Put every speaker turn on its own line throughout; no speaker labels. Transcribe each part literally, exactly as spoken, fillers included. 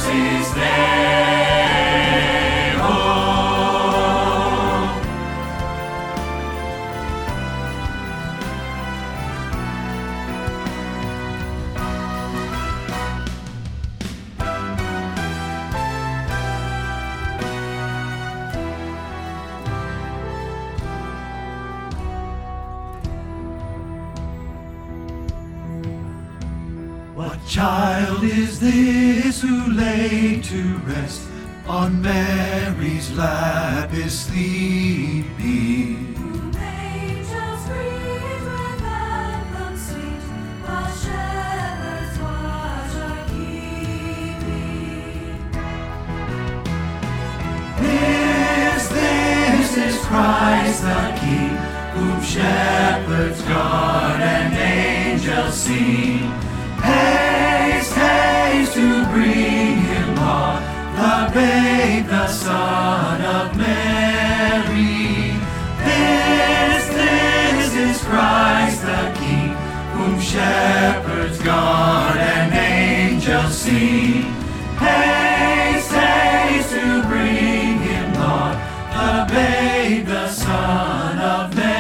his name. Oh. What child is this who lay to rest on Mary's lap is sleeping?
Whom angels greet with anthem sweet, while shepherds watch are keeping.
This, this is Christ the King, whom shepherds guard and angels sing. Haste, haste to bring him, Lord, the babe, the Son of Mary. This, this is Christ the King, whom shepherds guard and angels sing. Haste, haste to bring him, Lord, the babe, the Son of Mary.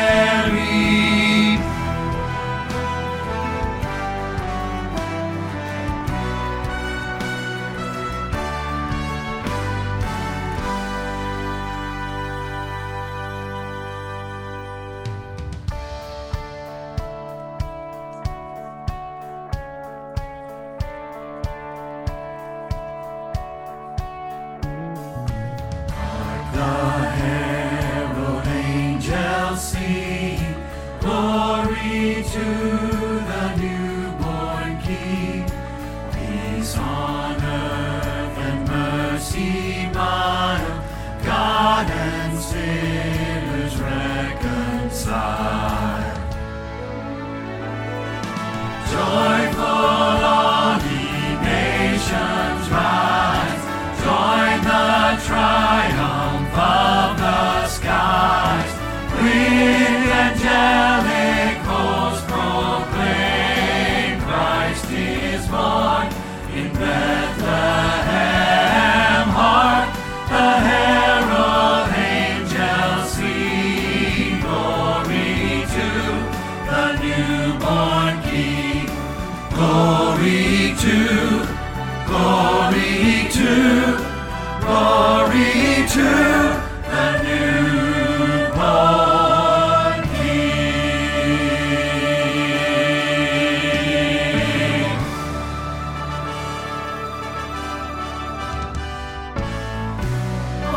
The herald angels sing, glory to the newborn King. Peace on earth and mercy mild, God and sinners reconciled. Joyful all ye nations rise, join the triumph of the skies. With angelic hosts proclaim, Christ is born in Bethlehem. Hark, the herald angels sing, glory to the newborn King. Glory to, glory to, glory to the newborn King. Oh,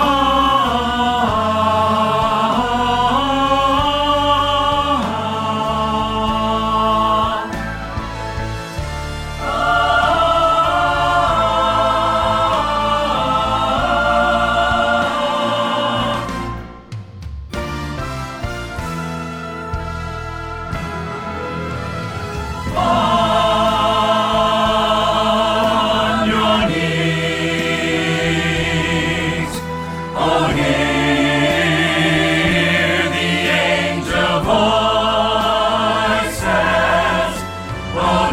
on your knees, oh, hear the angel voices, oh,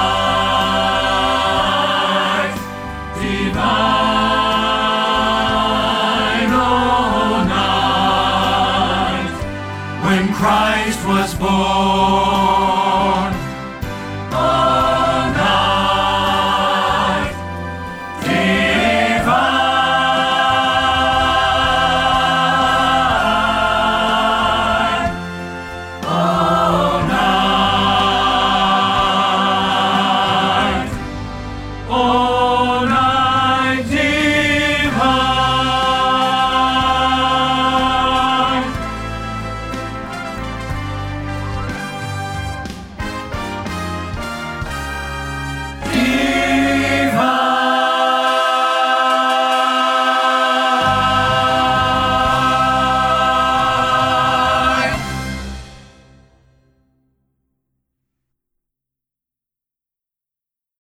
night divine, oh, night, when Christ was born.